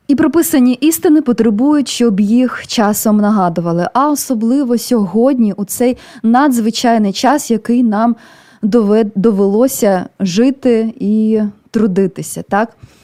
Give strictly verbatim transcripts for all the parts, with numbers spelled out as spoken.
І прописані істини потребують, щоб їх часом нагадували. А особливо сьогодні, у цей надзвичайний час, який нам довелося жити і трудитися. Так?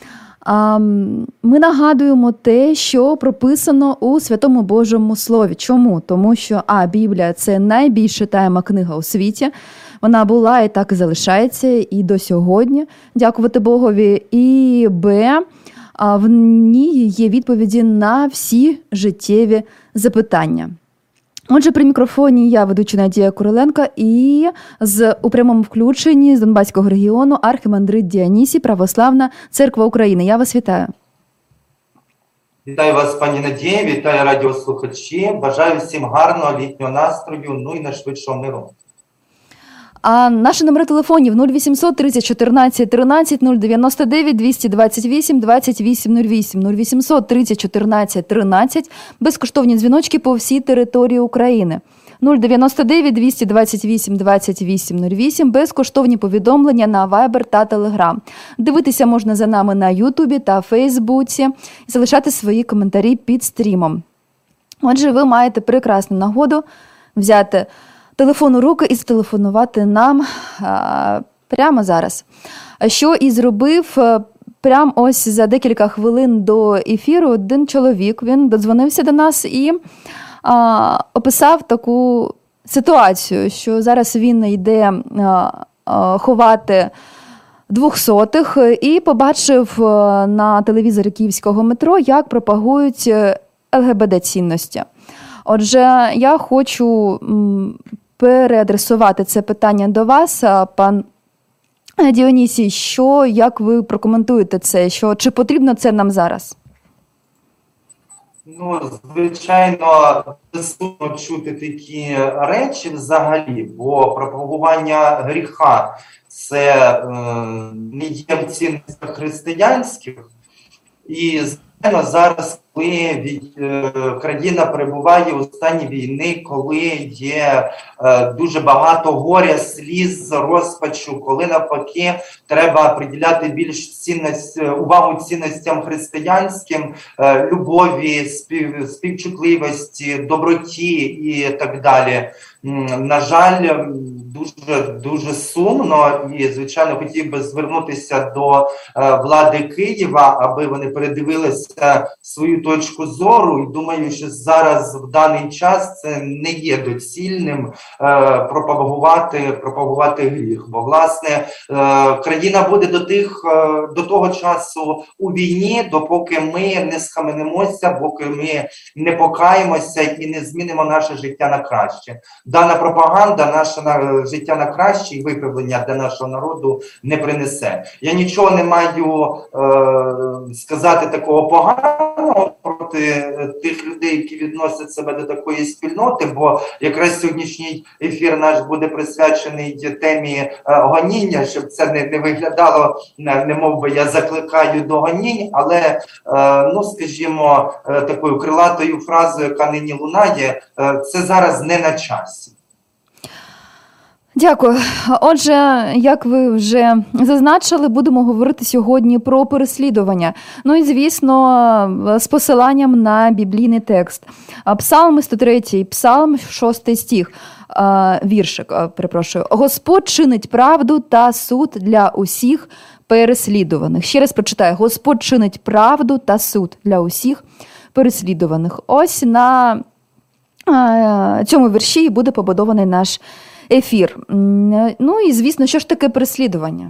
Ми нагадуємо те, що прописано у Святому Божому Слові. Чому? Тому що а. Біблія – це найбільш читаєма книга у світі. Вона була і так і залишається і до сьогодні, дякувати Богові. І б. В ній є відповіді на всі життєві запитання. Отже, при мікрофоні я, ведуча Надія Куриленко, і з, у прямому включенні з Донбаського регіону архімандрит Діонісій, Православна Церква України. Я вас вітаю. Вітаю вас, пані Надія, вітаю радіослухачі. Бажаю всім гарного літнього настрою, ну і найшвидшого миру. А наші номери телефонів нуль вісімсот тридцять чотирнадцять тринадцять, нуль дев'яносто дев'ять двісті двадцять вісім двадцять вісім нуль вісім, нуль вісімсот тридцять чотирнадцять тринадцять, безкоштовні дзвіночки по всій території України. нуль дев'яносто дев'ять двісті двадцять вісім двадцять вісім нуль вісім, безкоштовні повідомлення на Viber та Telegram. Дивитися можна за нами на Ютубі та Фейсбуці і залишати свої коментарі під стрімом. Отже, ви маєте прекрасну нагоду взяти телефон у руки і зателефонувати нам а, прямо зараз. Що і зробив прямо ось за декілька хвилин до ефіру один чоловік. Він додзвонився до нас і а, описав таку ситуацію, що зараз він йде а, а, ховати двохсотих і побачив на телевізорі київського метро, як пропагують ЛГБТ-цінності. Отже, я хочу переадресувати це питання до вас, пан Діонісій. Що, як ви прокоментуєте це? Що, чи потрібно це нам зараз? Ну, звичайно, сумно чути такі речі взагалі, бо пропагування гріха – це е, не є в цінностях християнських. І, звичайно, зараз, коли від, е, країна перебуває у стані війни, коли є е, дуже багато горя, сліз, розпачу, коли навпаки треба приділяти більш цінність, увагу цінностям християнським, е, любові, спів, співчутливості, доброті і так далі. На жаль, дуже, дуже сумно і, звичайно, хотів би звернутися до е, влади Києва, аби вони передивилися свою точку зору. І думаю, що зараз, в даний час, це не є доцільним е, пропагувати, пропагувати гріх. Бо, власне, е, країна буде до, тих, е, до того часу у війні, допоки ми не схаменемося, поки ми не покаємося і не змінимо наше життя на краще. Дана пропаганда наше на, життя на краще і виправлення для нашого народу не принесе. Я нічого не маю е, сказати такого поганого проти тих людей, які відносять себе до такої спільноти, бо якраз сьогоднішній ефір наш буде присвячений темі е, гоніння, щоб це не, не виглядало, не, не мов би я закликаю до гонінь, але, е, ну, скажімо, е, такою крилатою фразою, яка нині лунає, е, це зараз не на часі. Дякую. Отже, як ви вже зазначили, будемо говорити сьогодні про переслідування. Ну і, звісно, з посиланням на біблійний текст. Псалм сто три, псалм шостий стих, віршик, перепрошую. «Господь чинить правду та суд для усіх переслідуваних». Ще раз прочитаю. «Господь чинить правду та суд для усіх переслідуваних». Ось на цьому вірші буде побудований наш ефір. Ну і, звісно, що ж таке переслідування?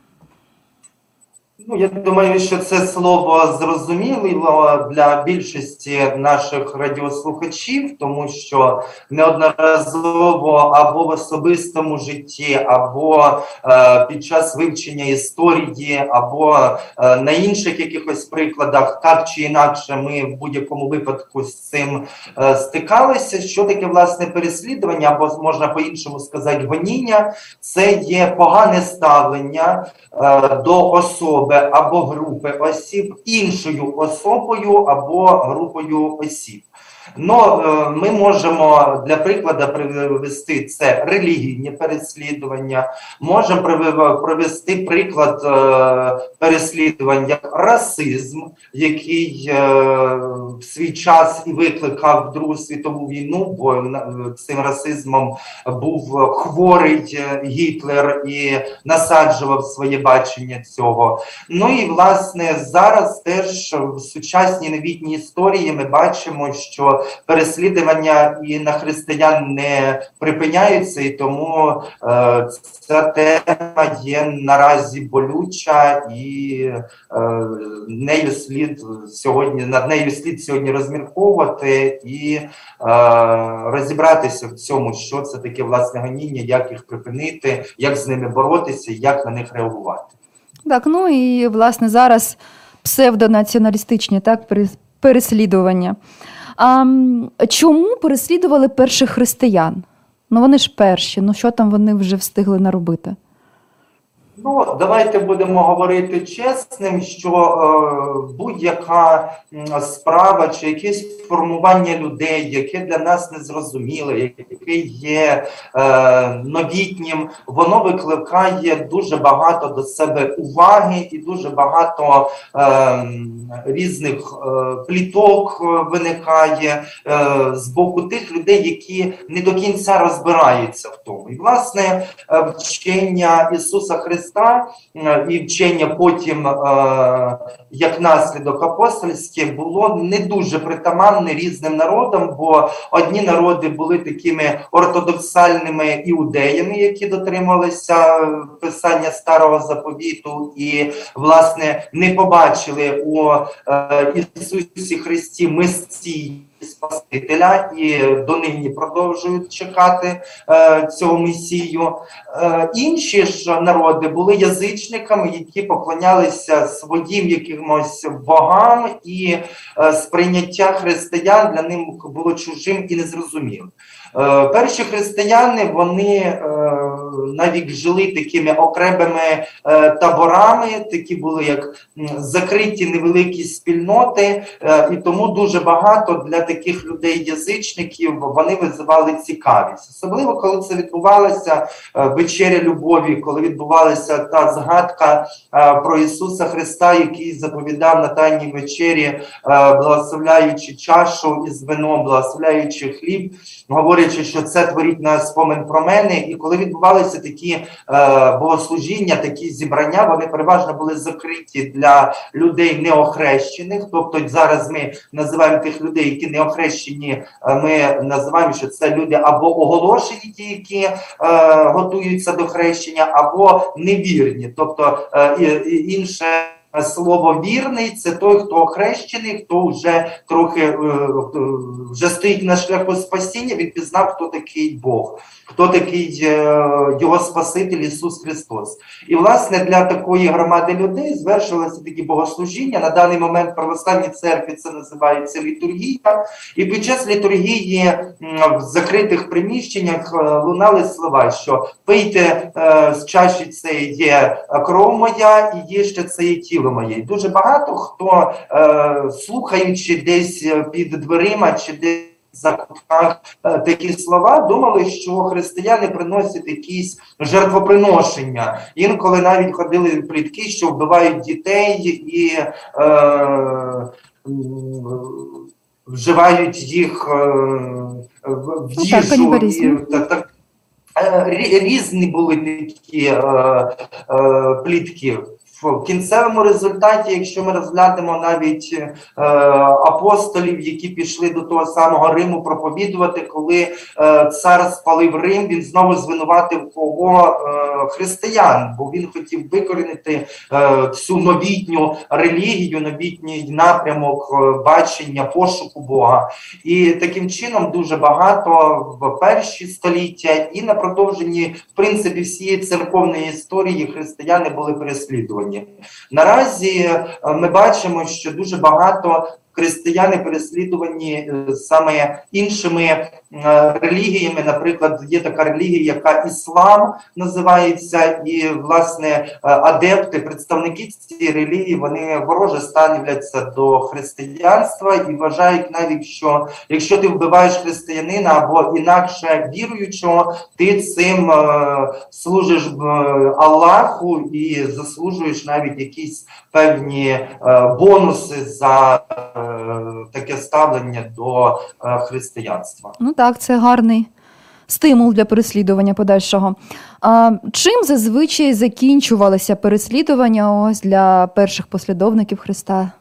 Ну, я думаю, що це слово зрозуміло для більшості наших радіослухачів, тому що неодноразово або в особистому житті, або е, під час вивчення історії, або е, на інших якихось прикладах, так чи інакше, ми в будь-якому випадку з цим е, стикалися. Що таке, власне, переслідування, або можна по-іншому сказати гоніння, це є погане ставлення е, до особи або групи осіб іншою особою або групою осіб. Ну, ми можемо для прикладу привести це релігійні переслідування, можемо привести приклад переслідувань як расизм, який в свій час і викликав Другу світову війну, бо цим расизмом був хворий Гітлер і насаджував своє бачення цього. Ну і, власне, зараз теж в сучасній новітній історії ми бачимо, що переслідування і на християн не припиняються, і тому е, ця тема є наразі болюча, і е, нею слід сьогодні, над нею слід сьогодні розмірковувати і е, розібратися в цьому, що це таке власне гоніння, як їх припинити, як з ними боротися, як на них реагувати. Так, ну і власне зараз псевдонаціоналістичні так, переслідування. А чому переслідували перших християн? Ну вони ж перші, ну що там вони вже встигли наробити? Ну, давайте будемо говорити чесним, що е, будь-яка справа чи якесь формування людей, яке для нас незрозуміле, яке є е, новітнім, воно викликає дуже багато до себе уваги і дуже багато е, різних е, пліток виникає е, з боку тих людей, які не до кінця розбираються в тому. І, власне, вчення Ісуса Христа і вчення потім, як наслідок апостольське, було не дуже притаманне різним народам, бо одні народи були такими ортодоксальними іудеями, які дотрималися писання Старого Заповіту і, власне, не побачили у Ісусі Христі Месії, Спасителя, і донині продовжують чекати е, цього Месію. Е, інші ж народи були язичниками, які поклонялися своїм якимось богам, і е, сприйняття християн для них було чужим і незрозумілим. Е, перші християни, вони е, навіть жили такими окремими е, таборами, такі були як закриті невеликі спільноти, е, і тому дуже багато для таких людей-язичників вони визивали цікавість. Особливо, коли це відбувалося е, вечеря любові, коли відбувалася та згадка е, про Ісуса Христа, який заповідав на Тайній вечері, е, благословляючи чашу із вином, благословляючи хліб, говорячи, що це творить на спомин про мене. І коли відбувалися такі е, богослужіння, такі зібрання, вони переважно були закриті для людей неохрещених. Тобто зараз ми називаємо тих людей, які неохрещені, ми називаємо, що це люди або оголошені, ті, які е, готуються до хрещення, або невірні. Тобто е, інше слово «вірний» – це той, хто охрещений, хто вже трохи вже стоїть на шляху спасіння, він пізнав, хто такий Бог, хто такий його Спаситель Ісус Христос. І, власне, для такої громади людей звершилися такі богослужіння. На даний момент в православній церкві це називається літургія. І під час літургії в закритих приміщеннях лунали слова, що «пийте з чаші, це є кров моя, і їжте, це є тіло моє». І дуже багато хто, слухаючи десь під дверима чи десь за кутках такі слова, думали, що християни приносять якісь жертвоприношення. Інколи навіть ходили плітки, що вбивають дітей і е, вживають їх е, в їжу. І, так, так, різні були такі е, е, плітки. В кінцевому результаті, якщо ми розглянемо навіть е, апостолів, які пішли до того самого Риму проповідувати, коли е, цар спалив Рим, він знову звинуватив кого? Е, християн, бо він хотів викорінити е, цю новітню релігію, новітній напрямок е, бачення, пошуку Бога. І таким чином дуже багато в перші століття і на продовженні, в принципі, всієї церковної історії християни були переслідувані. Наразі ми бачимо, що дуже багато християни переслідувані е, саме іншими е, релігіями. Наприклад, є така релігія, яка іслам називається, і, власне, е, адепти, представники цієї релігії, вони вороже ставляться до християнства і вважають навіть, що якщо ти вбиваєш християнина або інакше віруючого, ти цим е, служиш е, Аллаху і заслужуєш навіть якісь певні е, бонуси за е, таке ставлення до е, християнства. Ну так, це гарний стимул для переслідування подальшого. А чим зазвичай закінчувалися переслідування ось для перших послідовників Христа?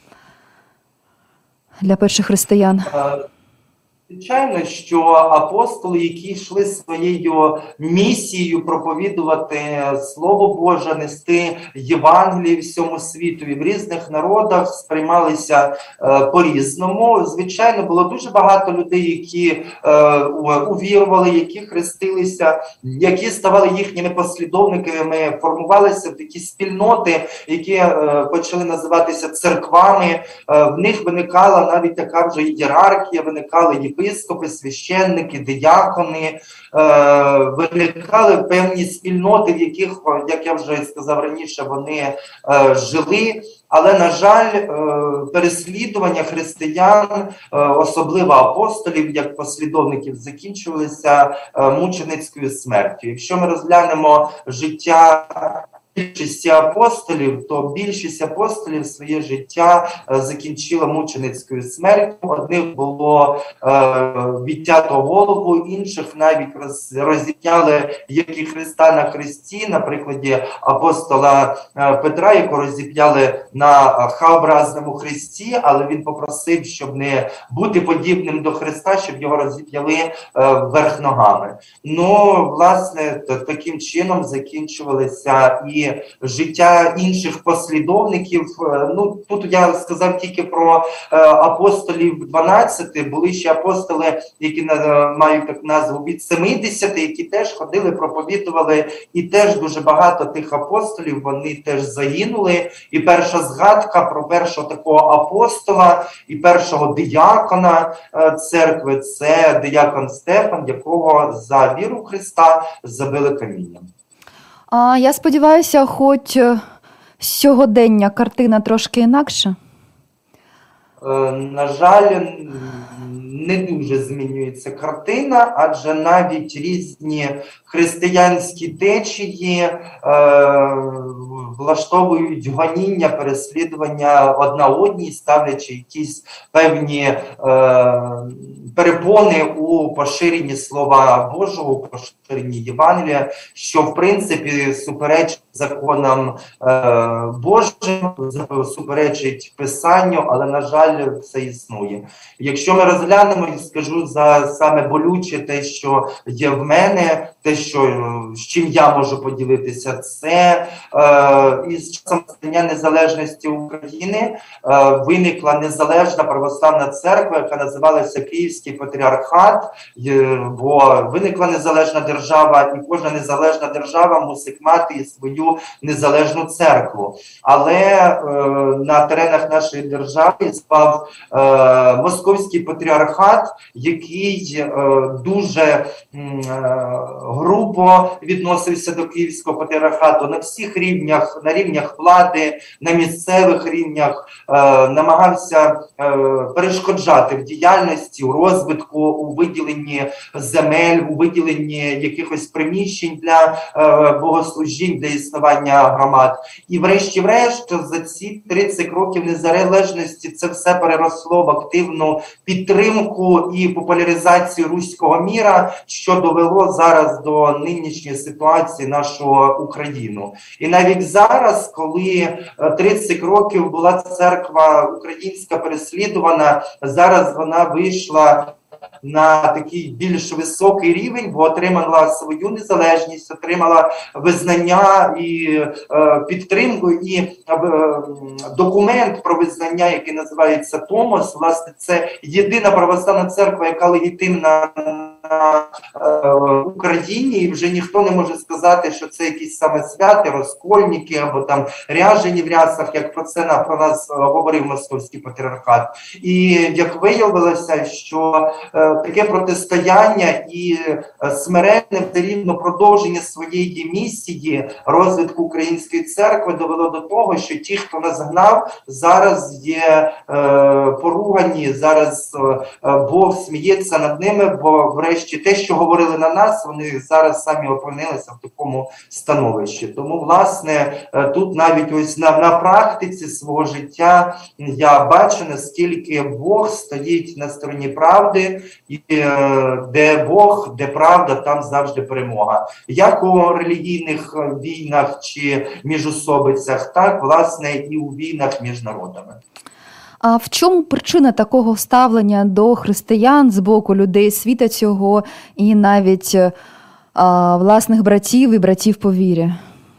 Для перших християн? Звичайно, що апостоли, які йшли своєю місією проповідувати Слово Боже, нести Євангеліє всьому світу і в різних народах, сприймалися е, по-різному. Звичайно, було дуже багато людей, які е, увірували, які хрестилися, які ставали їхніми послідовниками, формувалися в такі спільноти, які е, почали називатися церквами. Е, в них виникала навіть така вже ієрархія, виникали єпископи, єпископи, священники, диякони, е, виникали певні спільноти, в яких, як я вже сказав раніше, вони е, жили. Але, на жаль, е, переслідування християн, е, особливо апостолів, як послідовників, закінчувалися е, мученицькою смертю. Якщо ми розглянемо життя більшості апостолів, то більшість апостолів своє життя е, закінчила мученицькою смертю. Одних було е, відтято голову, інших навіть роз, розіп'яли, як і Христа на хресті, на прикладі апостола е, Петра, якого розіп'яли на Х-образному хресті, але він попросив, щоб не бути подібним до Христа, щоб його розіп'яли е, вверх ногами. Ну, власне, таким чином закінчувалися і життя інших послідовників. Ну, тут я сказав тільки про е, апостолів дванадцяти, були ще апостоли, які на, мають так назву від семидесяти, які теж ходили, проповідували, і теж дуже багато тих апостолів, вони теж загинули. І перша згадка про першого такого апостола і першого диякона е, церкви, це диякон Стефан, якого за віру Христа забили камінням. А я сподіваюся, хоч сьогодення картина трошки інакша? Е, на жаль, не дуже змінюється картина, адже навіть різні християнські течії е, влаштовують гоніння, переслідування одна одній, ставлячи якісь певні е, перепони у поширенні Слова Божого, у поширенні Євангелія, що в принципі суперечить законам е, Божим, суперечить Писанню, але, на жаль, це існує. Якщо ми розглянемо, і скажу за саме болюче те, що є в мене, те, що, з чим я можу поділитися, це е, із часом стання незалежності України е, виникла незалежна православна церква, яка називалася Київський патріархат, е, бо виникла незалежна держава, і кожна незалежна держава мусить мати свою незалежну церкву. Але е, на теренах нашої держави спав е, Московський патріархат, який е, дуже е, грубо відносився до Київського патріархату на всіх рівнях, на рівнях влади, на місцевих рівнях, е, намагався е, перешкоджати в діяльності, у розвитку, у виділенні земель, у виділенні якихось приміщень для е, богослужінь, для існування громад. І врешті-решт за ці тридцять років незалежності це все переросло в активну підтримку і популяризацію руського міра, що довело зараз до нинішньої ситуації нашого Україну. І навіть зараз, коли тридцять років була церква українська переслідувана, зараз вона вийшла на такий більш високий рівень, бо отримала свою незалежність, отримала визнання і е, підтримку, і е, документ про визнання, який називається Томос. Власне, це єдина православна церква, яка легітимна на е, Україні, і вже ніхто не може сказати, що це якісь саме святи, розкольники або там ряжені в рясах, як про це на про нас говорив Московський патріархат. І як виявилося, що е, таке протистояння і е, смиренне все рівно продовження своєї місії розвитку української церкви довело до того, що ті, хто нас гнав, зараз є е, поругані, зараз е, Бог сміється над ними, бо врешті те, що говорили на нас, вони зараз самі опинилися в такому становищі. Тому, власне, е, тут навіть ось на, на практиці свого життя я бачу, наскільки Бог стоїть на стороні правди, і е, де Бог, де правда, там завжди перемога. Як у релігійних війнах чи міжособицях, так, власне, і у війнах між народами. А в чому причина такого ставлення до християн з боку людей світа цього і навіть а, власних братів і братів по вірі?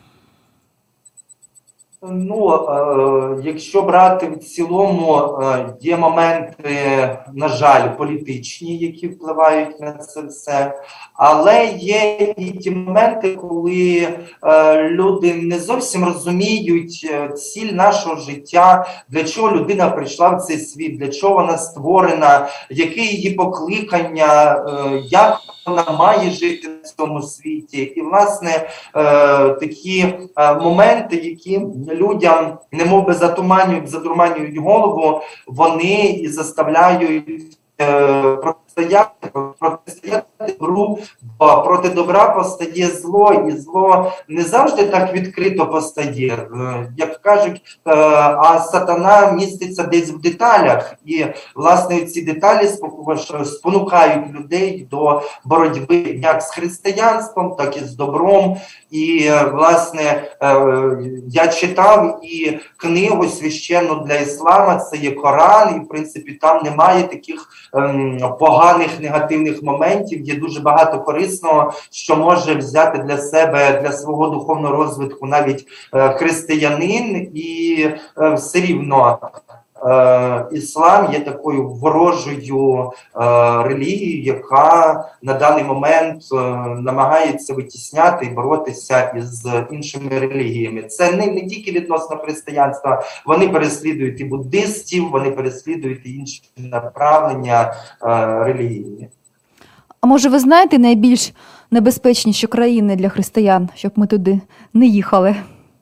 Ну, е, якщо брати в цілому, е, є моменти, на жаль, політичні, які впливають на це все, але є і ті моменти, коли е, люди не зовсім розуміють ціль нашого життя, для чого людина прийшла в цей світ, для чого вона створена, яке її покликання, е, як вона має жити в цьому світі. І, власне, е, такі е, моменти, які людям немов би затуманюють, задурманюють голову, вони і заставляють е, протистояти, протистояти добру, бо проти добра постає зло, і зло не завжди так відкрито постає. Е, як кажуть, е, а сатана міститься десь в деталях, і, власне, ці деталі спонукають людей до боротьби як з християнством, так і з добром. І, власне, я читав і книгу священну для іслама, це є Коран, і, в принципі, там немає таких ем, поганих, негативних моментів, є дуже багато корисного, що може взяти для себе, для свого духовного розвитку навіть е, християнин, і е, все рівно Е, іслам є такою ворожою е, релігією, яка на даний момент е, намагається витісняти і боротися із іншими релігіями. Це не, не тільки відносно християнства, вони переслідують і буддистів, вони переслідують і інші направлення е, релігійні. А може ви знаєте найбільш небезпечніші країни для християн, щоб ми туди не їхали?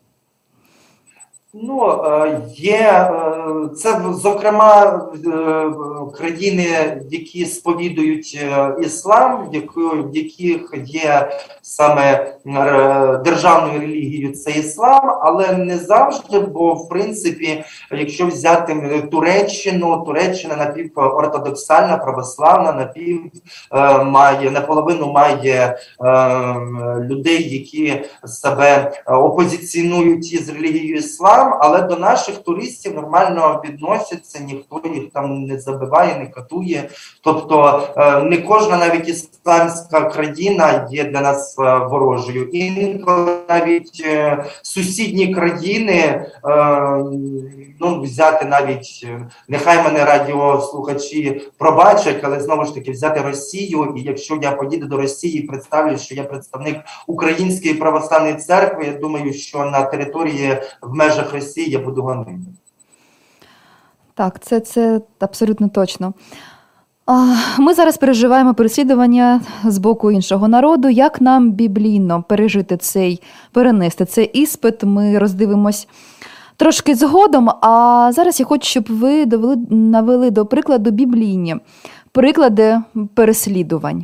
Ну, є, це, зокрема, країни, які сповідують іслам, в яких є саме державною релігією це іслам, але не завжди, бо, в принципі, якщо взяти Туреччину, Туреччина напівортодоксальна, православна, напів має, наполовину має людей, які себе опозиціонують із релігією іслам, але до наших туристів нормально відносяться, ніхто їх там не забиває, не катує. Тобто не кожна навіть ісламська країна є для нас ворожою. Інколи навіть сусідні країни, ну взяти навіть, нехай мене радіослухачі пробачать, але знову ж таки взяти Росію, і якщо я поїду до Росії і представлю, що я представник Української православної церкви, я думаю, що на території в межах Росії я буду гоним. Так, це, це абсолютно точно. Ми зараз переживаємо переслідування з боку іншого народу. Як нам біблійно пережити цей, перенести цей іспит, ми роздивимось трошки згодом. А зараз я хочу, щоб ви довели, навели до прикладу біблійні приклади переслідувань.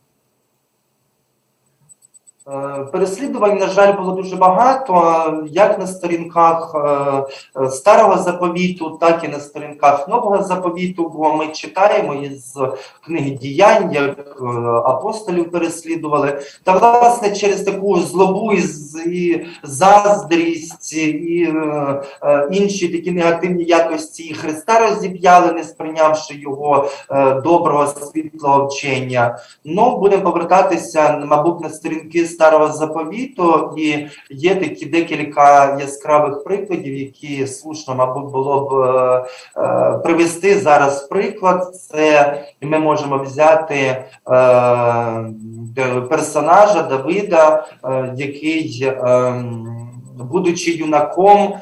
Переслідувань, на жаль, було дуже багато, як на сторінках Старого Заповіту, так і на сторінках Нового Заповіту, бо ми читаємо із книги «Діянь», як апостолів переслідували. Та, власне, через таку злобу і заздрість, і інші такі негативні якості і Христа розіп'яли, не сприйнявши його доброго, світлого вчення. Ну, будемо повертатися, мабуть, на сторінки Старого Заповіту, і є такі декілька яскравих прикладів, які слушно, мабуть, було б е, е, привести зараз приклад. Це ми можемо взяти е, персонажа Давида, е, який, е, будучи юнаком,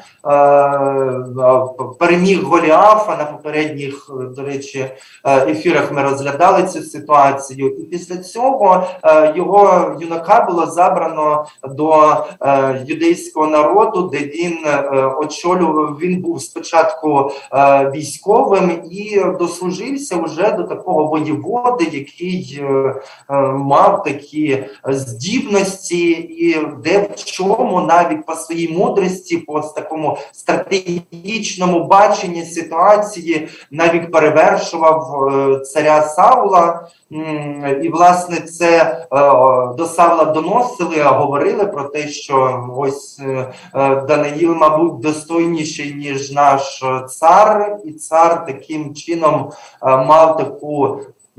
переміг Голіафа. На попередніх, до речі, ефірах ми розглядали цю ситуацію. І після цього його юнака було забрано до юдейського народу, де він очолював, він був спочатку військовим і дослужився вже до такого воєводи, який мав такі здібності і де в чому навіть по своїй мудрості, по такому стратегічному баченні ситуації навіть перевершував царя Саула. І, власне, це до Савла доносили, а говорили про те, що ось Даниїл, мабуть, достойніший, ніж наш цар, і цар таким чином мав таку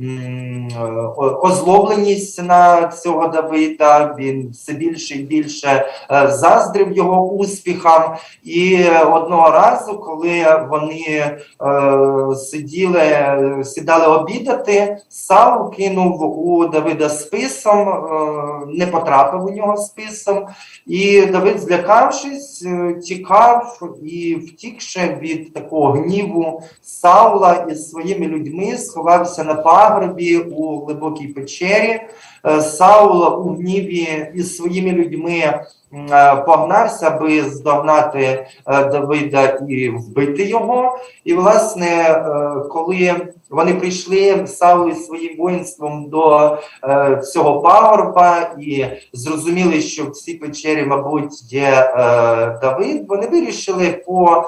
озлобленість на цього Давида, він все більше і більше заздрив його успіхам. І одного разу, коли вони е, сиділи, сідали обідати, Саул кинув у Давида списом, е, не потрапив у нього списом, і Давид, злякавшись, тікав і, втікши від такого гніву Саула, із своїми людьми сховався на пагорбі у глибокій печері. Саул у гніві із своїми людьми погнався, аби здогнати Давида і вбити його. І, власне, коли вони прийшли, Саул із своїм воїнством, до цього пагорба і зрозуміли, що в цій печері, мабуть, є Давид, вони вирішили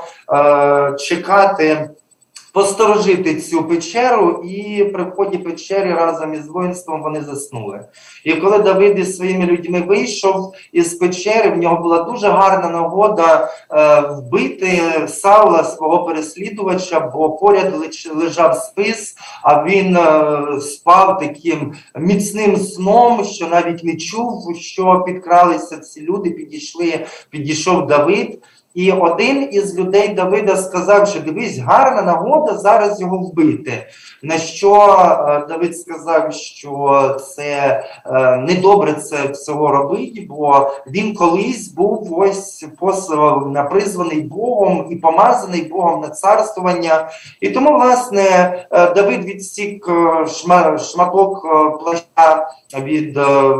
почекати, посторожити цю печеру, і при вході печери разом із воїнством вони заснули. І коли Давид із своїми людьми вийшов із печери, в нього була дуже гарна нагода е, вбити Саула, свого переслідувача, бо поряд лежав спис, а він е, спав таким міцним сном, що навіть не чув, що підкралися ці люди, підійшли, підійшов Давид. І один із людей Давида сказав, що дивись, гарна нагода зараз його вбити. На що Давид сказав, що це недобре це всього робити, бо він колись був ось призваний Богом і помазаний Богом на царствування. І тому, власне, Давид відсік шматок плаща від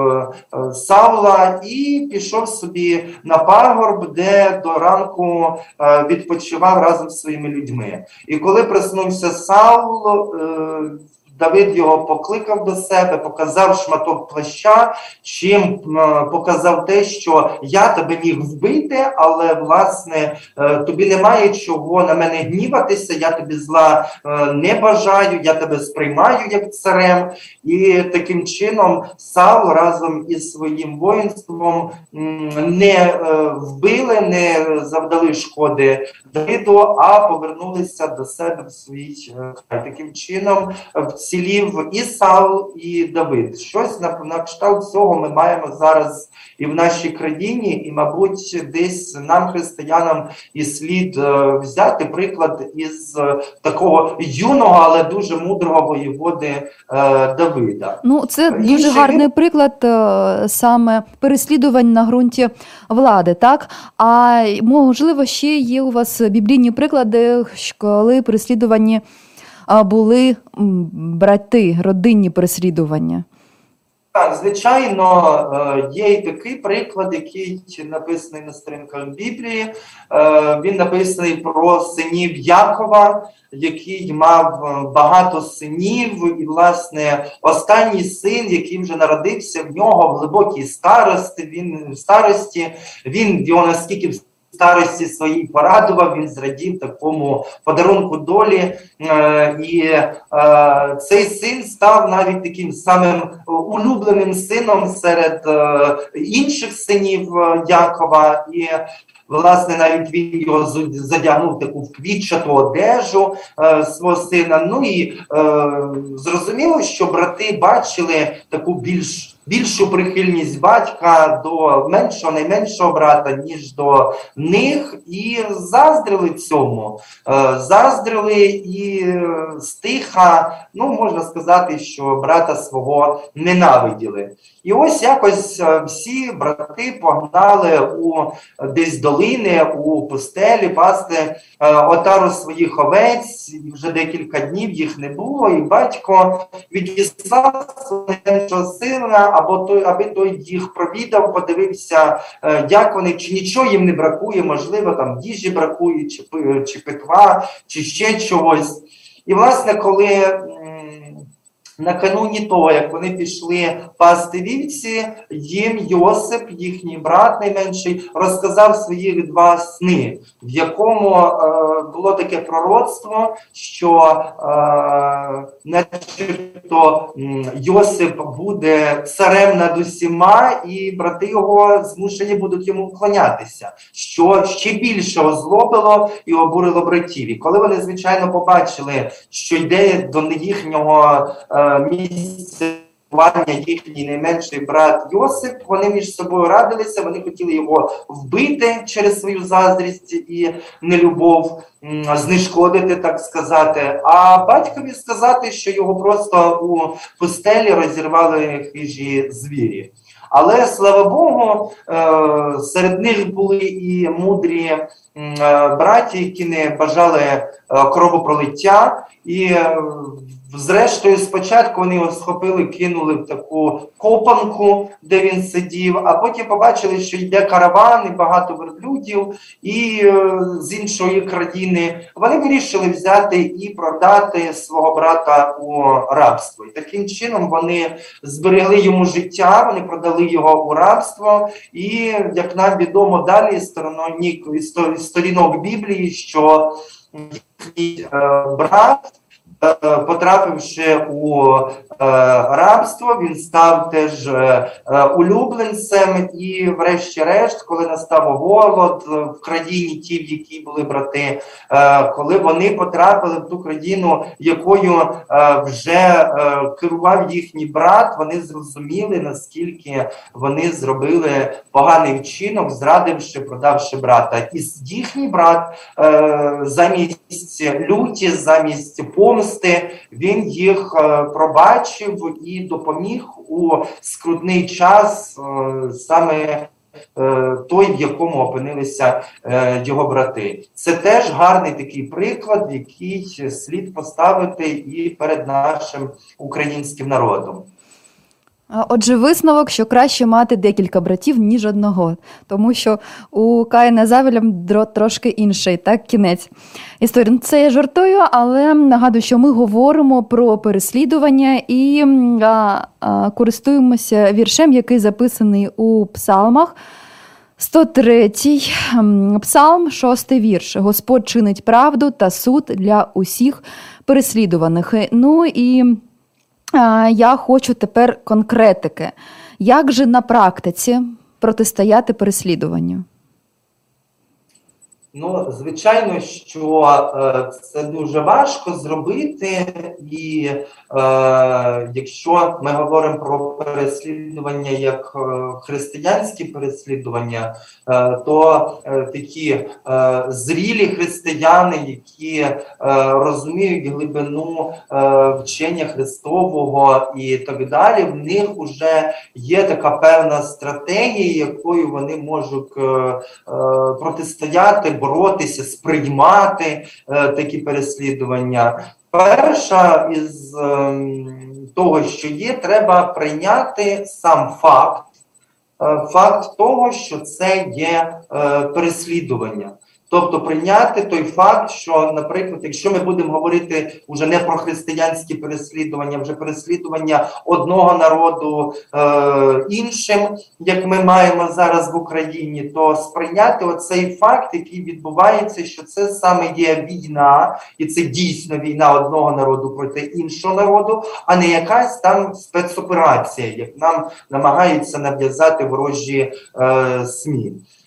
Саула і пішов собі на пагорб, де до ранку відпочивав разом з своїми людьми. І коли проснувся Саул, Давид його покликав до себе, показав шматок плаща, чим показав те, що я тебе міг вбити, але, власне, тобі немає чого на мене гніватися, я тобі зла не бажаю, я тебе сприймаю як царем. І таким чином Саул разом із своїм воїнством не вбили, не завдали шкоди Давиду, а повернулися до себе в свій край. Таким чином вцілів і Саул, і Давид. Щось на, на кшталт цього ми маємо зараз і в нашій країні, і, мабуть, десь нам, християнам, і слід е, взяти приклад із е, такого юного, але дуже мудрого воєводи е, Давида. Ну, це дуже Інший... гарний приклад е, саме переслідувань на ґрунті влади, так? А можливо, ще є у вас біблійні приклади, коли переслідувані були брати, родинні переслідування? Так, звичайно, є і такий приклад, який написаний на сторінках Біблії. Він написаний про синів Якова, який мав багато синів, і, власне, останній син, який вже народився в нього в глибокій старості, він, старості, він його наскільки в старості своїй порадував, він зрадів такому подарунку долі, е, і е, цей син став навіть таким самим улюбленим сином серед е, інших синів Якова, і, власне, навіть він його задягнув таку вквітчату одежу е, свого сина. Ну і е, зрозуміло, що брати бачили таку більш більшу прихильність батька до меншого, найменшого брата, ніж до них, і заздрили цьому. Заздрили і стиха, ну, можна сказати, що брата свого ненавиділи. І ось якось всі брати погнали у десь долини, у пустелі пасти отару своїх овець, і вже декілька днів їх не було, і батько відіслав свого сина, або той, аби той їх провідав, подивився, як вони, чи нічого їм не бракує, можливо, там їжі бракує, чи, чи питва, чи ще чогось. І, власне, коли накануні того, як вони пішли пасти вівці, їм Йосип, їхній брат найменший, розказав свої два сни, в якому е, було таке пророцтво, що е, начебто Йосип буде царем над усіма, і брати його змушені будуть йому вклонятися, що ще більше озлобило і обурило братів. І коли вони, звичайно, побачили, що йде до їхнього е, місце їхній найменший брат Йосип, вони між собою радилися, вони хотіли його вбити через свою заздрість і нелюбов, знешкодити, так сказати, а батькові сказати, що його просто у пустелі розірвали хижі звірі. Але, слава Богу, серед них були і мудрі браті, які не бажали кровопролиття, і зрештою, спочатку вони його схопили, кинули в таку копанку, де він сидів, а потім побачили, що йде караван і багато верблюдів, і е, з іншої країни. Вони вирішили взяти і продати свого брата у рабство. І таким чином вони зберегли йому життя, вони продали його у рабство, і, як нам відомо далі, з сторінок Біблії, що їхній е, брат, потрапивши у е, рабство, він став теж е, улюбленцем, і врешті-решт, коли настав голод в країні ті, в якій були брати, е, коли вони потрапили в ту країну, якою е, вже е, керував їхній брат, вони зрозуміли, наскільки вони зробили поганий вчинок, зрадивши, продавши брата. І їхній брат е, замість люті, замість помсти, він їх е, пробачив і допоміг у скрутний час е, саме е, той, в якому опинилися е, його брати. Це теж гарний такий приклад, який слід поставити і перед нашим українським народом. Отже, висновок, що краще мати декілька братів, ніж одного, тому що у Каїна з Авелем трошки інший, так, кінець історії. Це я жартую, але нагадую, що ми говоримо про переслідування і а, а, користуємося віршем, який записаний у Псалмах. сто третій Псалм, шостий вірш. Господь чинить правду та суд для усіх переслідуваних. Ну і я хочу тепер конкретики. Як же на практиці протистояти переслідуванню? Ну, звичайно, що е, це дуже важко зробити, і е, якщо ми говоримо про переслідування як е, християнські переслідування, е, то е, такі е, зрілі християни, які е, розуміють глибину е, вчення Христового і так далі, в них вже є така певна стратегія, якою вони можуть е, е, протистояти, боротися, сприймати е, такі переслідування. Перша із е, того, що є, треба прийняти сам факт, е, факт того, що це є е, переслідування. Тобто прийняти той факт, що, наприклад, якщо ми будемо говорити вже не про християнські переслідування, вже переслідування одного народу е, іншим, як ми маємо зараз в Україні, то сприйняти оцей факт, який відбувається, що це саме є війна, і це дійсно війна одного народу проти іншого народу, а не якась там спецоперація, як нам намагаються нав'язати ворожі е, СМІ.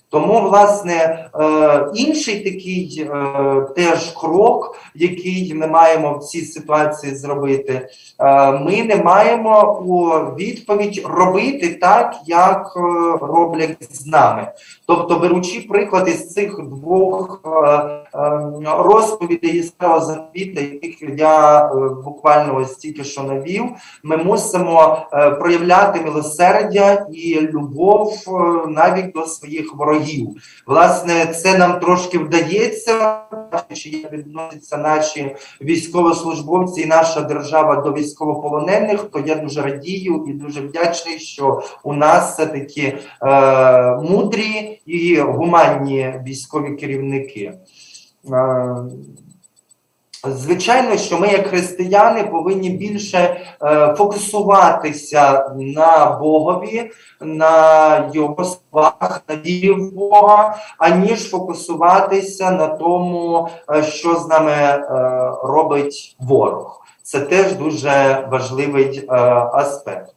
Тому, власне, інший такий теж крок, який ми маємо в цій ситуації зробити, ми не маємо у відповідь робити так, як роблять з нами. Тобто, беручи приклад із цих двох розповідей із Старого Заповіту, яких я буквально ось тільки що навів, ми мусимо проявляти милосердя і любов навіть до своїх ворогів. Власне, це нам трошки вдається, чи як відносяться наші військовослужбовці і наша держава до військовополонених, то я дуже радію і дуже вдячний, що у нас все-таки е, мудрі і гуманні військові керівники. Е, Звичайно, що ми, як християни, повинні більше е, фокусуватися на Богові, на Його словах, на вірі в Бога, аніж фокусуватися на тому, е, що з нами е, робить ворог. Це теж дуже важливий е, аспект.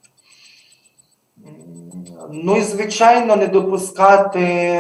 Ну і, звичайно, не допускати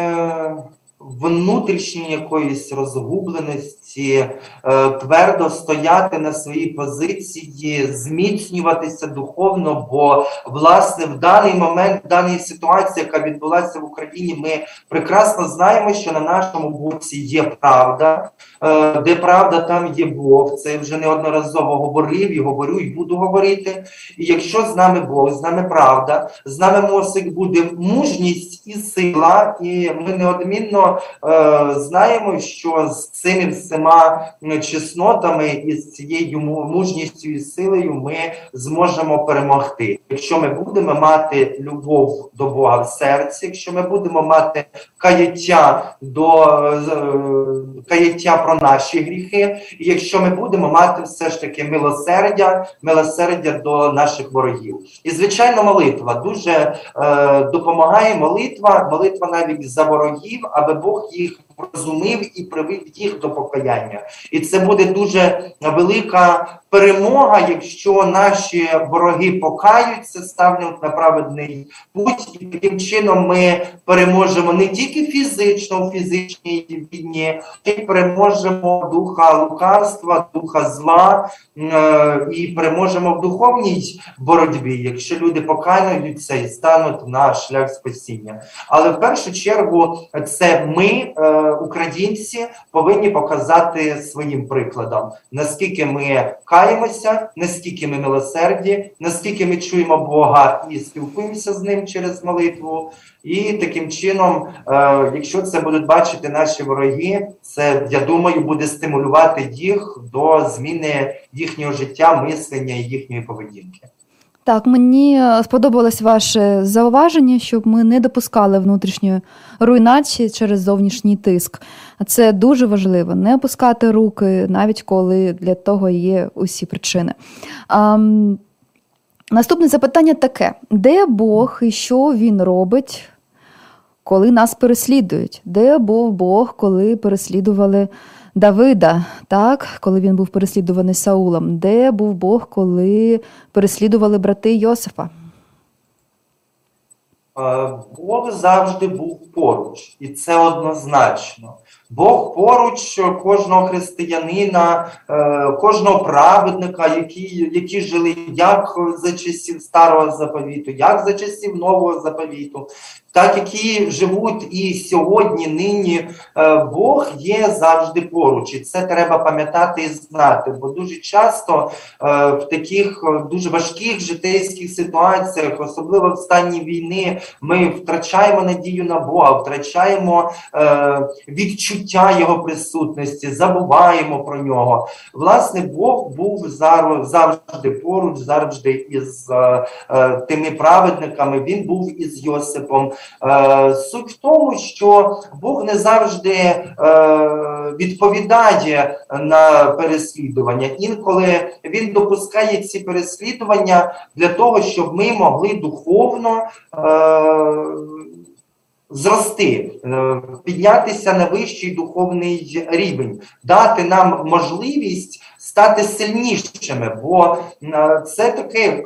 внутрішньої якоїсь розгубленості, е, твердо стояти на своїй позиції, зміцнюватися духовно, бо, власне, в даний момент, в даній ситуації, яка відбулася в Україні, ми прекрасно знаємо, що на нашому боці є правда, е, де правда, там є Бог. Це я вже неодноразово говорив і говорю, і буду говорити. І якщо з нами Бог, з нами правда, з нами мусить буде мужність і сила, і ми неодмінно Е, знаємо, що з цими всіма чеснотами і з цією мужністю і силою ми зможемо перемогти. Якщо ми будемо мати любов до Бога в серці, якщо ми будемо мати каяття до е, каяття про наші гріхи, і якщо ми будемо мати все ж таки милосердя, милосердя до наших ворогів. І, звичайно, молитва дуже е, допомагає, молитва, молитва навіть за ворогів, аби Бог їх розумів і привів їх до покаяння. І це буде дуже велика перемога, якщо наші вороги покаються, стануть на праведний путь, і таким чином ми переможемо не тільки фізично, у фізичній війні, а й переможемо духа лукавства, духа зла, е і переможемо в духовній боротьбі, якщо люди покаються і стануть на шлях спасіння. Але в першу чергу це ми, е українці, повинні показати своїм прикладом, наскільки ми каємося, наскільки ми милосерді, наскільки ми чуємо Бога і спілкуємося з Ним через молитву. І таким чином, е, якщо це будуть бачити наші вороги, це, я думаю, буде стимулювати їх до зміни їхнього життя, мислення і їхньої поведінки. Так, мені сподобалось ваше зауваження, щоб ми не допускали внутрішньої руйнації через зовнішній тиск. Це дуже важливо, не опускати руки, навіть коли для того є усі причини. А, наступне запитання таке. Де Бог і що Він робить, коли нас переслідують? Де був Бог, коли переслідували Давида, так, коли він був переслідуваний Саулом? Де був Бог, коли переслідували брати Йосифа? Бог завжди був поруч, і це однозначно. Бог поруч кожного християнина, кожного праведника, які, які жили як за часів Старого Заповіту, як за часів Нового Заповіту, так які живуть і сьогодні, нині. Бог є завжди поруч, і це треба пам'ятати і знати, бо дуже часто в таких дуже важких житейських ситуаціях, особливо в стані війни, ми втрачаємо надію на Бога, втрачаємо відчуття Його присутності, забуваємо про Нього. Власне, Бог був завжди поруч, завжди із тими праведниками, Він був із Йосипом. Суть в тому, що Бог не завжди відповідає на переслідування. Інколи Він допускає ці переслідування для того, щоб ми могли духовно зрости, піднятися на вищий духовний рівень, дати нам можливість стати сильнішими, бо це таке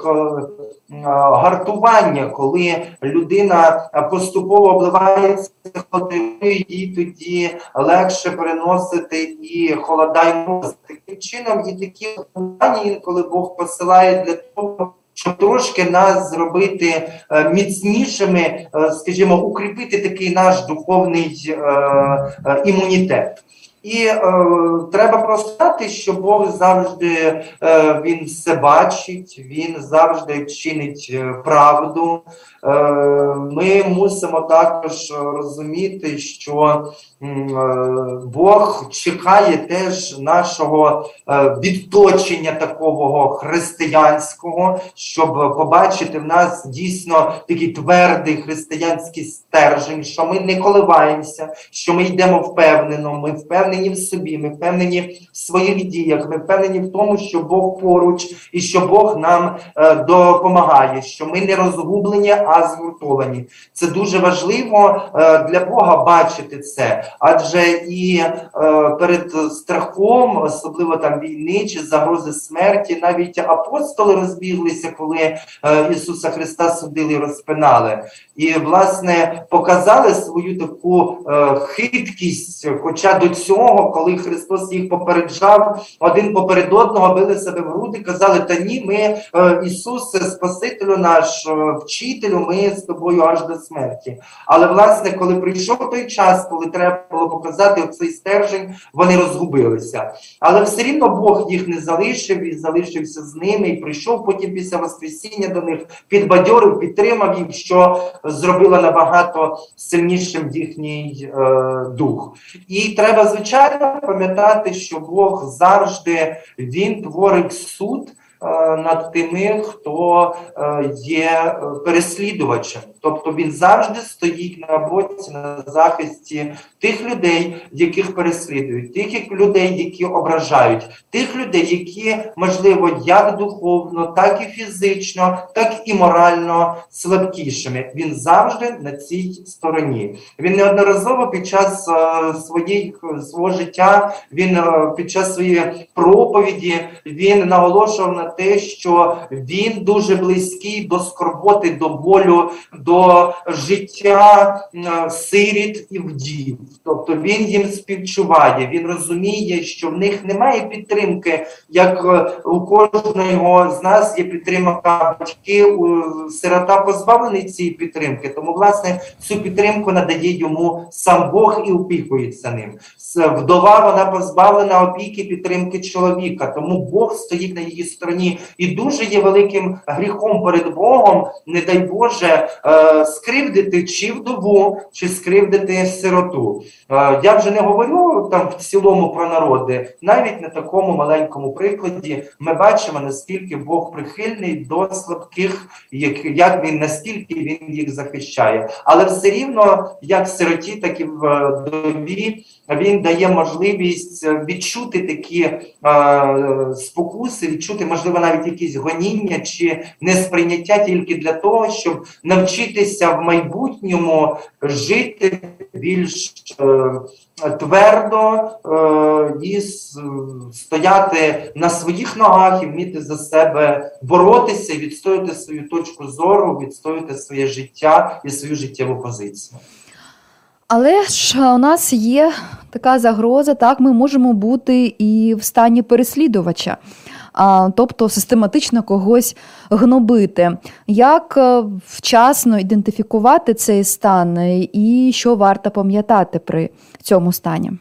гартування, коли людина поступово обливається холодною, їй тоді легше переносити і холода, і мороз. Таким чином і такі гартування інколи Бог посилає для того, щоб трошки нас зробити е, міцнішими, е, скажімо, укріпити такий наш духовний е, е, імунітет. І е, треба просто знати, що Бог завжди, е, Він все бачить, Він завжди чинить е, правду. Е, ми мусимо також розуміти, що е, Бог чекає теж нашого е, відточення такого християнського, щоб побачити в нас дійсно такий твердий християнський стержень, що ми не коливаємося, що ми йдемо впевнено, ми впевнені в собі, ми впевнені в своїх діях, ми впевнені в тому, що Бог поруч і що Бог нам е, допомагає, що ми не розгублені, а згуртовані. Це дуже важливо е, для Бога бачити це, адже і е, перед страхом, особливо там війни чи загрози смерті, навіть апостоли розбіглися, коли е, Ісуса Христа судили і розпинали. І, власне, показали свою таку е, хиткість, хоча до цього, коли Христос їх попереджав, один поперед одного били себе в груди, казали, та ні, ми, е, Ісусе, Спасителю наш, е, вчителю, ми з тобою аж до смерті. Але, власне, коли прийшов той час, коли треба було показати оцей стержень, вони розгубилися. Але все рівно Бог їх не залишив і залишився з ними, і прийшов потім після Воскресіння до них, підбадьорив, підтримав їх, що зробило набагато сильнішим їхній е, дух. І треба, звичайно, пам'ятати, що Бог завжди, Він творить суд над тими, хто є переслідувачем. Тобто він завжди стоїть на боці, на захисті тих людей, яких переслідують, тих людей, які ображають, тих людей, які, можливо, як духовно, так і фізично, так і морально слабкішими. Він завжди на цій стороні. Він неодноразово під час своїх, свого життя, він під час своєї проповіді, він наголошував на те, що він дуже близький до скорботи, до болю, до життя сиріт і вдів. Тобто він їм співчуває, він розуміє, що в них немає підтримки, як у кожного з нас є підтримка батьків, сирота позбавлений цієї підтримки, тому, власне, цю підтримку надає йому сам Бог і опікується ним. Вдова, вона позбавлена опіки, підтримки чоловіка, тому Бог стоїть на її стороні. І дуже є великим гріхом перед Богом, не дай Боже, скривдити чи вдову, чи скривдити сироту. Я вже не говорю там в цілому про народи, навіть на такому маленькому прикладі ми бачимо, наскільки Бог прихильний до слабких, як, як він, наскільки він їх захищає. Але все рівно, як сироті, так і вдові, він дає можливість відчути такі е, спокуси, відчути, можливо, навіть якісь гоніння чи несприйняття тільки для того, щоб навчитися в майбутньому жити більш е, твердо е, і стояти на своїх ногах і вміти за себе боротися, відстояти свою точку зору, відстояти своє життя і свою життєву позицію. Але ж у нас є така загроза, так, ми можемо бути і в стані переслідувача, а, тобто систематично когось гнобити. Як вчасно ідентифікувати цей стан і що варто пам'ятати при цьому стані?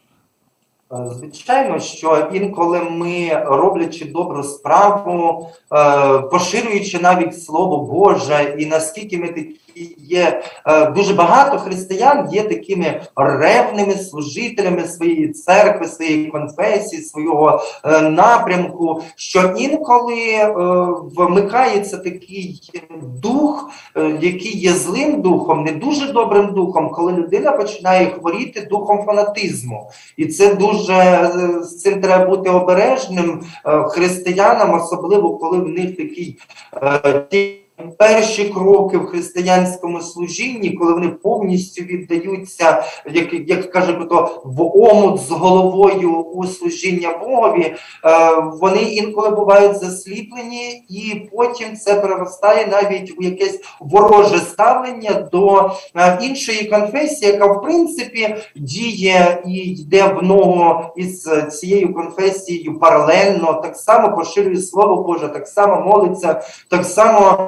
Звичайно, що інколи ми, роблячи добру справу, поширюючи навіть Слово Боже, і наскільки ми такі є, дуже багато християн є такими ревними служителями своєї церкви, своєї конфесії, свого напрямку, що інколи вмикається такий дух, який є злим духом, не дуже добрим духом, коли людина починає хворіти духом фанатизму. І це дуже з цим треба бути обережним християнам, особливо коли в них такий перші кроки в християнському служінні, коли вони повністю віддаються, як, як кажуть, то в омут з головою у служіння Богові, вони інколи бувають засліплені, і потім це переростає навіть у якесь вороже ставлення до іншої конфесії, яка в принципі діє і йде в ногу із цією конфесією паралельно, так само поширює Слово Боже, так само молиться, так само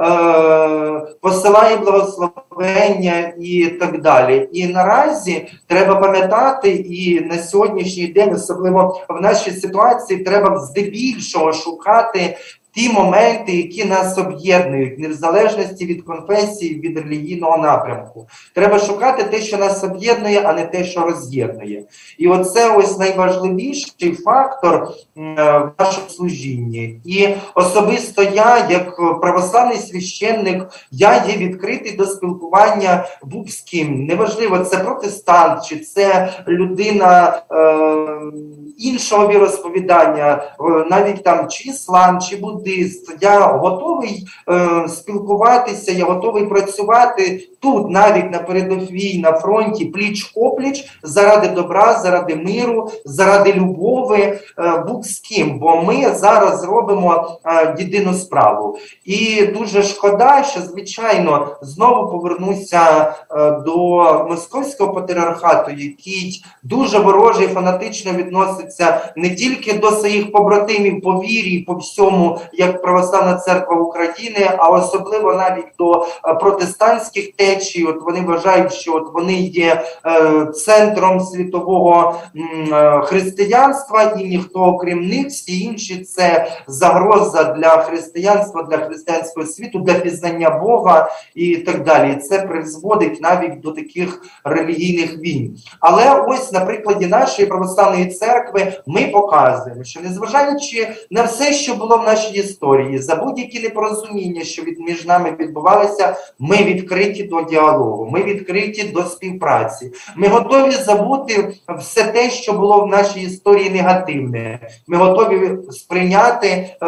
е, посилає благословення і так далі. І наразі треба пам'ятати, і на сьогоднішній день, особливо в нашій ситуації, треба здебільшого шукати ті моменти, які нас об'єднують, не в залежності від конфесії, від релігійного напрямку. Треба шукати те, що нас об'єднує, а не те, що роз'єднує. І оце ось найважливіший фактор в нашому служінні. І особисто я, як православний священник, я є відкритий до спілкування будь-з ким. Неважливо, це протестант, чи це людина е, іншого віросповідання, навіть там чи іслам, чи буддизм. Я готовий е, спілкуватися, я готовий працювати тут, навіть на передовій, на фронті, пліч-опліч, заради добра, заради миру, заради любові, е, будь-з ким, бо ми зараз робимо е, єдину справу. І дуже шкода, що, звичайно, знову повернуся е, до Московського патріархату, який дуже вороже і фанатично відноситься не тільки до своїх побратимів по вірі, по всьому, як Православна Церква України, а особливо навіть до протестантських течій. От вони вважають, що от вони є е, центром світового е, християнства, і ніхто окрім них, всі інші це загроза для християнства, для християнського світу, для пізнання Бога і так далі. І це призводить навіть до таких релігійних війн. Але ось на прикладі нашої православної церкви ми показуємо, що незважаючи на все, що було в нашій історії, за будь-які непорозуміння, що від, між нами відбувалися, ми відкриті до діалогу, ми відкриті до співпраці. Ми готові забути все те, що було в нашій історії негативне. Ми готові сприйняти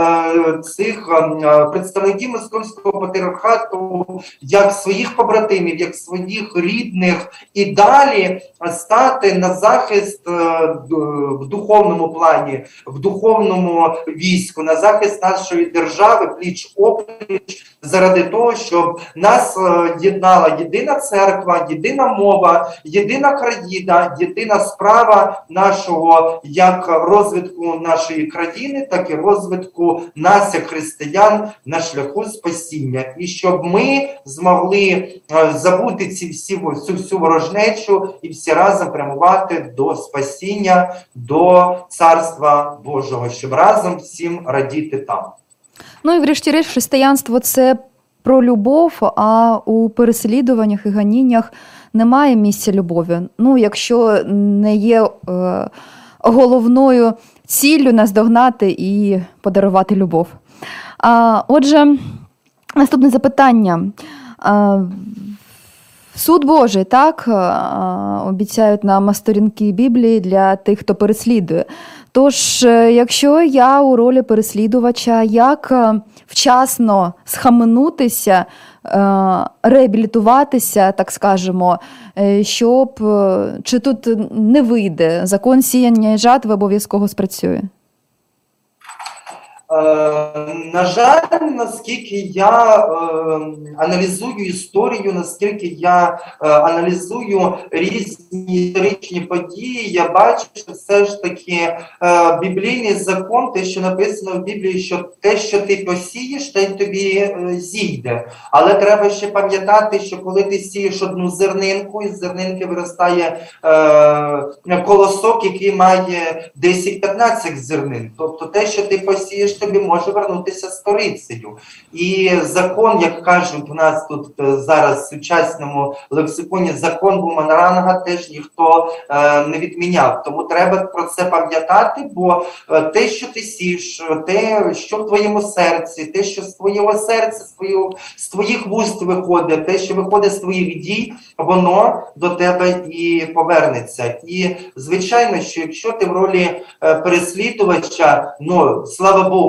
е, цих е, представників Московського патріархату як своїх побратимів, як своїх рідних, і далі стати на захист е, в духовному плані, в духовному війську, на захист нашої держави, пліч-опліч, заради того, щоб нас е, єднала єдина церква, єдина мова, єдина країна, єдина справа нашого як розвитку нашої країни, так і розвитку нас, як християн, на шляху спасіння. І щоб ми змогли е, забути ці всі, всю, всю ворожнечу і всі разом прямувати до спасіння, до Царства Божого, щоб разом всім радіти там. Ну і врешті-решт, християнство – це про любов, а у переслідуваннях і ганіннях немає місця любові. Ну, якщо не є е, головною ціллю наздогнати і подарувати любов. А, отже, наступне запитання. А, Суд Божий, так, обіцяють нам сторінки Біблії для тих, хто переслідує. Тож, якщо я у ролі переслідувача, як вчасно схаменутися, реабілітуватися, так скажемо, щоб, чи тут не вийде, закон сіяння і жатви обов'язково спрацює? На жаль, наскільки я е, аналізую історію, наскільки я е, аналізую різні історичні події, я бачу, що все ж таки е, біблійний закон, те, що написано в Біблії, що те, що ти посієш, те й тобі е, зійде. Але треба ще пам'ятати, що коли ти сієш одну зернинку, із зернинки виростає е, колосок, який має десять-п'ятнадцять зернин. Тобто те, що ти посієш, тобі може вернутися сторицею. І закон, як кажуть у нас тут зараз в сучасному лексиконі, закон бумеранга теж ніхто е, не відміняв. Тому треба про це пам'ятати, бо е, те, що ти сієш, те, що в твоєму серці, те, що з твоєго серця, з, твоєго, з твоїх вуст виходить, те, що виходить з твоїх дій, воно до тебе і повернеться. І, звичайно, що якщо ти в ролі е, переслідувача, ну, слава Богу,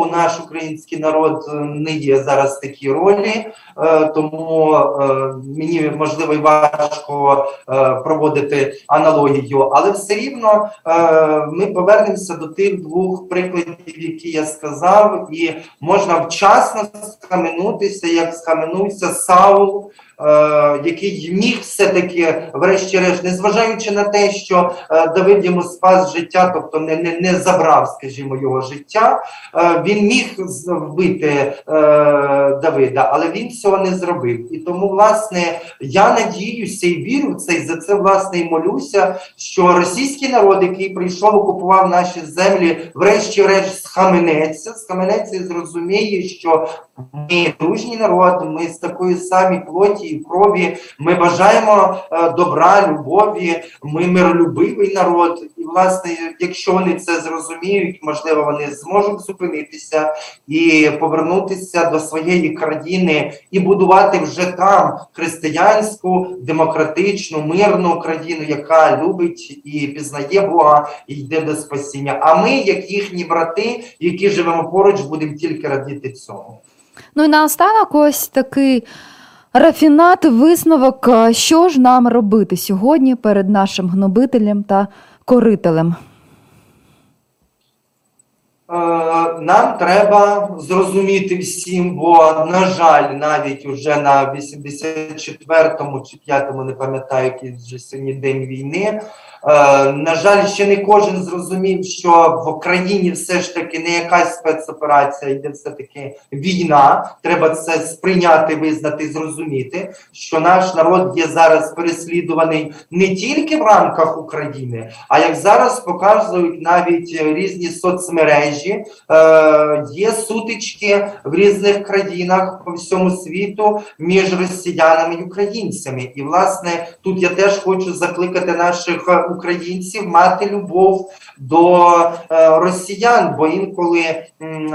славу, наш український народ не є зараз в такій ролі, тому мені, можливо, і важко проводити аналогію, але все рівно ми повернемося до тих двох прикладів, які я сказав, і можна вчасно схаменутися, як схаменувся Саул, який міг все-таки, врешті-решт, незважаючи на те, що Давид йому спас життя, тобто не, не, не забрав, скажімо, його життя, він міг вбити Давида, але він цього не зробив. І тому, власне, я надіюся і вірю в це, і за це, власне, і молюся, що російський народ, який прийшов, окупував наші землі, врешті-решт схаменеться, схаменеться і зрозуміє, що ми дружній народ, ми з такої самої плоті і крові, ми бажаємо е, добра, любові, ми миролюбивий народ. І, власне, якщо вони це зрозуміють, можливо, вони зможуть зупинитися і повернутися до своєї країни і будувати вже там християнську, демократичну, мирну країну, яка любить і пізнає Бога, і йде до спасіння. А ми, як їхні брати, які живемо поруч, будемо тільки радіти цьому. Ну і наостанок ось такий рафінат, висновок, що ж нам робити сьогодні перед нашим гнобителем та корителем? Нам треба зрозуміти всім, бо, на жаль, навіть уже на вісімдесят четвертому чи п'ятому, не пам'ятаю, який вже сьогодні день війни, на жаль, ще не кожен зрозумів, що в Україні все ж таки не якась спецоперація, йде все-таки війна. Треба це сприйняти, визнати, зрозуміти, що наш народ є зараз переслідуваний не тільки в рамках України, а як зараз показують навіть різні соцмережі, є сутички в різних країнах по всьому світу між росіянами і українцями. І, власне, тут я теж хочу закликати наших українців мати любов до е, росіян, бо інколи е,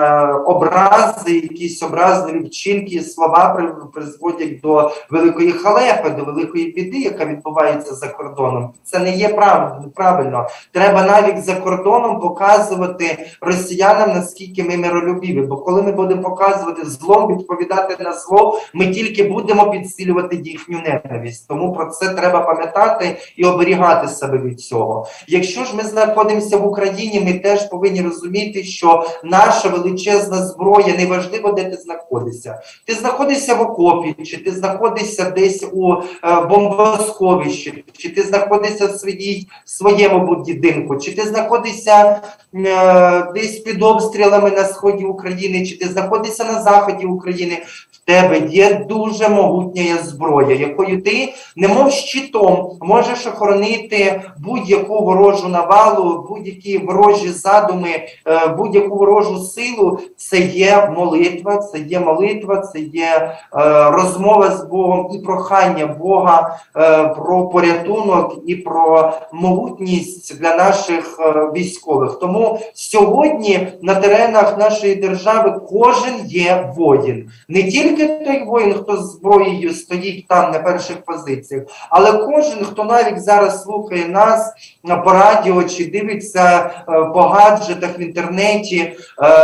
образи, якісь образливі вчинки, слова призводять до великої халепи, до великої біди, яка відбувається за кордоном. Це не є правильно. Треба навіть за кордоном показувати росіянам, наскільки ми миролюбиві, бо коли ми будемо показувати зло, відповідати на зло, ми тільки будемо підсилювати їхню ненависть. Тому про це треба пам'ятати і оберігати себе від цього. Якщо ж ми знаходимося в Україні, ми теж повинні розуміти, що наша величезна зброя, неважливо, де ти знаходишся. Ти знаходишся в окопі, чи ти знаходишся десь у е, бомбосховищі, чи ти знаходишся в своїй, своєму будинку, чи ти знаходишся е, десь під обстрілами на сході України, чи ти знаходишся на заході України, в тебе є дуже могутня зброя, якою ти, немов щитом, можеш охоронити будь-яку ворожу навалу, будь-які ворожі задуми, будь-яку ворожу силу. Це є молитва, це є молитва, це є розмова з Богом і прохання Бога про порятунок і про могутність для наших військових. Тому сьогодні на теренах нашої держави кожен є воїн. Не тільки той воїн, хто з зброєю стоїть там на перших позиціях, але кожен, хто навіть зараз слухає нас по радіо чи дивиться по гаджетах в інтернеті,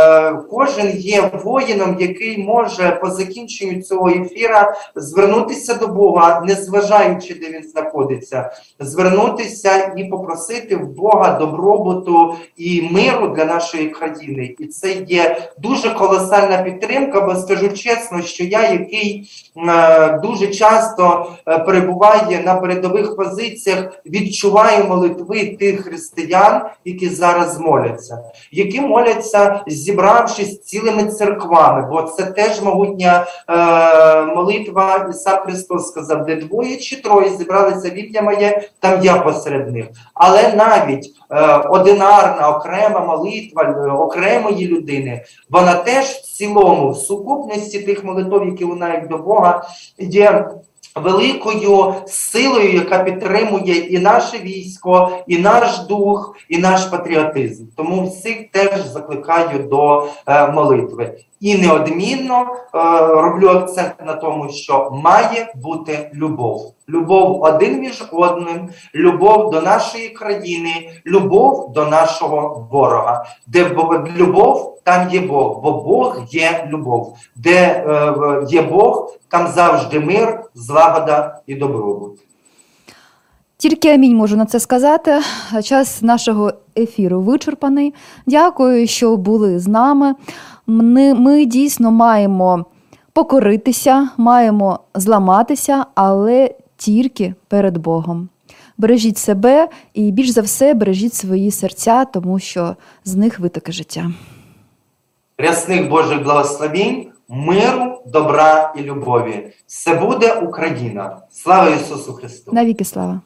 кожен є воїном, який може по закінченню цього ефіра звернутися до Бога, незважаючи, де він знаходиться, звернутися і попросити в Бога добробуту і миру для нашої країни. І це є дуже колосальна підтримка, бо скажу чесно, що я, який е, дуже часто е, перебуває на передових позиціях, відчуваю молитви тих християн, які зараз моляться, які моляться, зібравшись цілими церквами, бо це теж могутня е, молитва. І сам Христос сказав, де двоє чи троє зібралися в ім'я моє, там я посеред них. Але навіть е, одинарна, окрема молитва е, окремої людини, вона теж в цілому, в сукупності тих молитв, які лунають до Бога, є великою силою, яка підтримує і наше військо, і наш дух, і наш патріотизм. Тому всіх теж закликаю до е, молитви. І неодмінно е, роблю акцент на тому, що має бути любов. Любов один між одним, любов до нашої країни, любов до нашого ворога. Де любов, там є Бог, бо Бог є любов. Де е, є Бог, там завжди мир, злагода і добробут. Тільки амінь можу на це сказати. Час нашого ефіру вичерпаний. Дякую, що були з нами. Ми, ми дійсно маємо покоритися, маємо зламатися, але тільки перед Богом. Бережіть себе і більш за все бережіть свої серця, тому що з них витоки життя. Рясних Божих благословінь, миру, добра і любові. Все буде Україна. Слава Ісусу Христу! Навіки слава!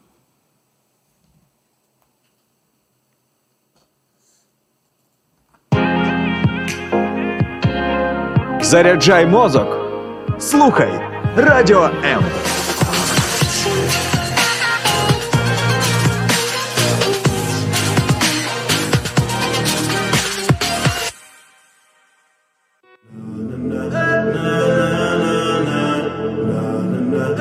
Заряджай мозок. Слухай Радіо М.